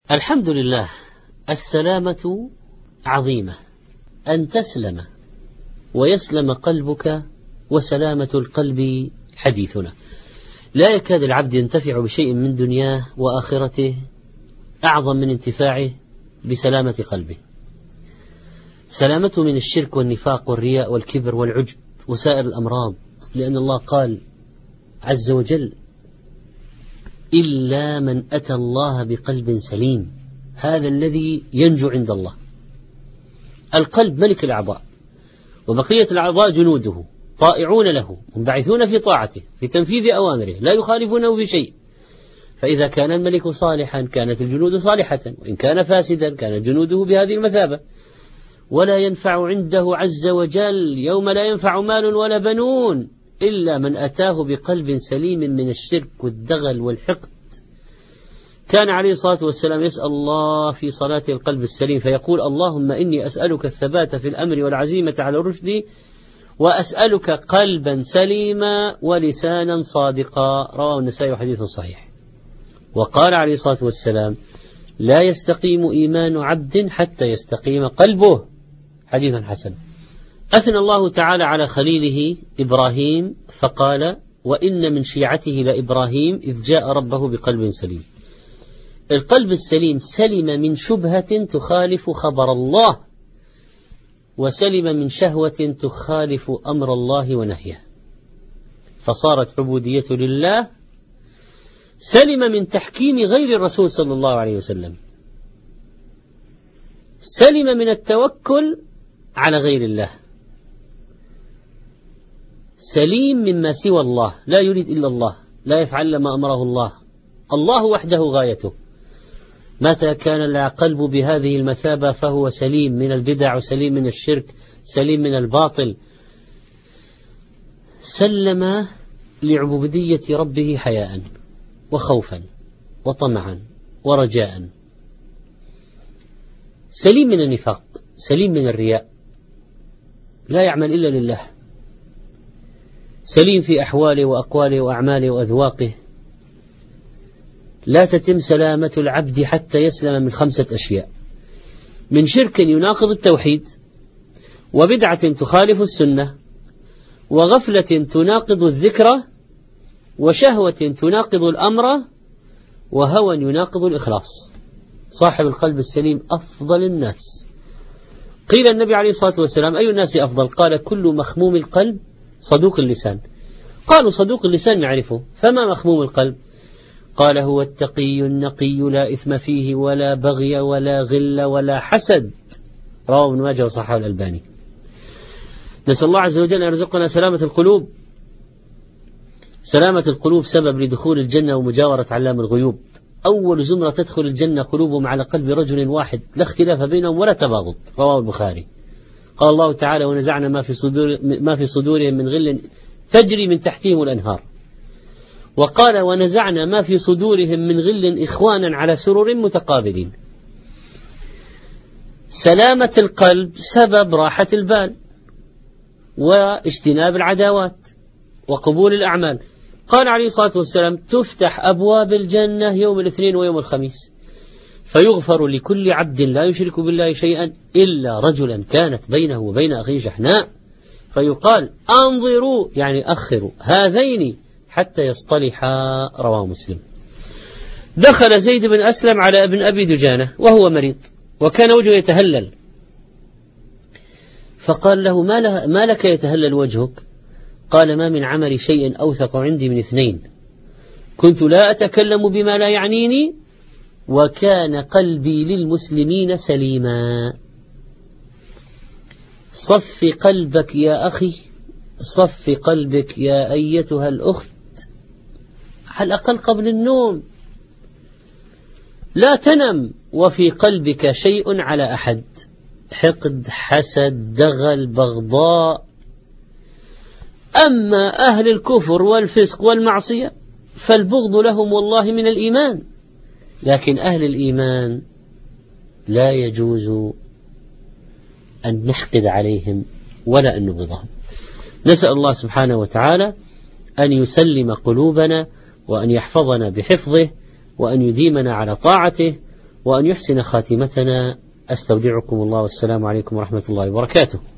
الحمد لله. السلامة عظيمة، أن تسلم ويسلم قلبك، وسلامة القلب حديثنا. لا يكاد العبد ينتفع بشيء من دنياه وآخرته أعظم من انتفاعه بسلامة قلبه. سلامته من الشرك والنفاق والرياء والكبر والعجب وسائر الأمراض، لأن الله قال عز وجل: إلا من أتى الله بقلب سليم، هذا الذي ينجو عند الله. القلب ملك الأعضاء، وبقية الأعضاء جنوده طائعون له، منبعثون في طاعته في تنفيذ أوامره، لا يخالفونه بشيء. فإذا كان الملك صالحا كانت الجنود صالحة، وإن كان فاسدا كانت جنوده بهذه المثابة. ولا ينفع عنده عز وجل يوم لا ينفع مال ولا بنون إلا من أتاه بقلب سليم من الشرك والدغل والحقد. كان عليه الصلاة والسلام يسأل الله في صلاة القلب السليم، فيقول: اللهم إني أسألك الثبات في الأمر والعزيمة على الرشد، وأسألك قلبا سليما ولسانا صادقا. رواه النسائي حديث صحيح. وقال عليه الصلاة والسلام: لا يستقيم إيمان عبد حتى يستقيم قلبه، حديث حسن. أثنى الله تعالى على خليله إبراهيم فقال: وإن من شيعته لإبراهيم إذ جاء ربه بقلب سليم. القلب السليم سلم من شبهة تخالف خبر الله، وسلم من شهوة تخالف أمر الله ونهيه، فصارت عبوديته لله. سلم من تحكيم غير الرسول صلى الله عليه وسلم، سلم من التوكل على غير الله، سليم مما سوى الله، لا يريد إلا الله، لا يفعل ما أمره الله، الله وحده غايته. متى كان القلب بهذه المثابة فهو سليم من البدع، وسليم من الشرك، سليم من الباطل. سلم لعبودية ربه حياء وخوفا وطمعا ورجاء. سليم من النفاق، سليم من الرياء، لا يعمل إلا لله. سليم في أحواله وأقواله وأعماله وأذواقه. لا تتم سلامة العبد حتى يسلم من 5 أشياء: من شرك يناقض التوحيد، وبدعة تخالف السنة، وغفلة تناقض الذكرى، وشهوة تناقض الأمر، وهوى يناقض الإخلاص. صاحب القلب السليم أفضل الناس. قيل النبي عليه الصلاة والسلام: أي الناس أفضل؟ قال: كل مخموم القلب صدوق اللسان. قالوا: صدوق اللسان نعرفه، فما مخموم القلب؟ قال: هو التقي النقي لا إثم فيه ولا بغي ولا غل ولا حسد. رواه ابن ماجه وصححه الألباني. نسأل الله عز وجل أن يرزقنا سلامة القلوب. سلامة القلوب سبب لدخول الجنة ومجاورة علام الغيوب. أول زمرة تدخل الجنة قلوبهم على قلب رجل واحد، لا اختلاف بينهم ولا تباغض. رواه البخاري. قال الله تعالى: ونزعنا ما في صدورهم من غل تجري من تحتهم الأنهار. وقال: ونزعنا ما في صدورهم من غل إخوانا على سرر متقابلين. سلامة القلب سبب راحة البال واجتناب العداوات وقبول الأعمال. قال عليه الصلاة والسلام: تفتح أبواب الجنة يوم الاثنين ويوم الخميس، فيغفر لكل عبد لا يشرك بالله شيئا إلا رجلا كانت بينه وبين أخيه شحناء، فيقال: أنظروا، يعني أخروا هذين حتى يصطلحا. رواه مسلم. دخل زيد بن أسلم على ابن أبي دجانة وهو مريض، وكان وجهه يتهلل، فقال له: ما لك يتهلل وجهك؟ قال: ما من عمل شيء أوثق عندي من 2: كنت لا أتكلم بما لا يعنيني، وكان قلبي للمسلمين سليما. صف قلبك يا أخي، صف قلبك يا أيتها الأخت، على الأقل قبل النوم. لا تنم وفي قلبك شيء على أحد، حقد، حسد، دغل، بغضاء. أما أهل الكفر والفسق والمعصية فالبغض لهم والله من الإيمان، لكن أهل الإيمان لا يجوز أن نحقد عليهم ولا أن نبغضهم. نسأل الله سبحانه وتعالى أن يسلم قلوبنا، وأن يحفظنا بحفظه، وأن يديمنا على طاعته، وأن يحسن خاتمتنا. أستودعكم الله والسلام عليكم ورحمة الله وبركاته.